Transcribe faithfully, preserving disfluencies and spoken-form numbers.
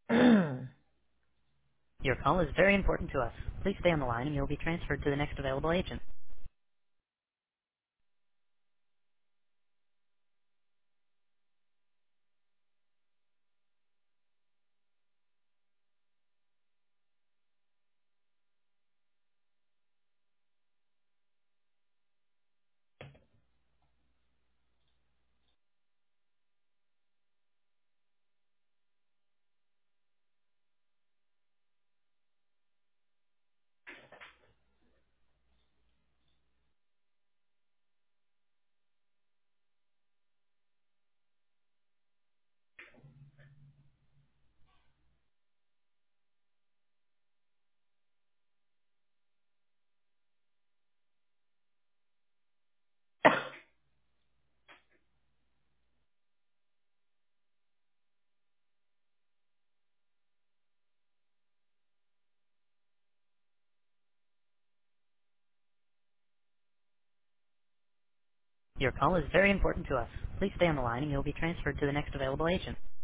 Your call is very important to us. Please stay on the line and you'll be transferred to the next available agent. Your call is very important to us. Please stay on the line and you'll be transferred to the next available agent.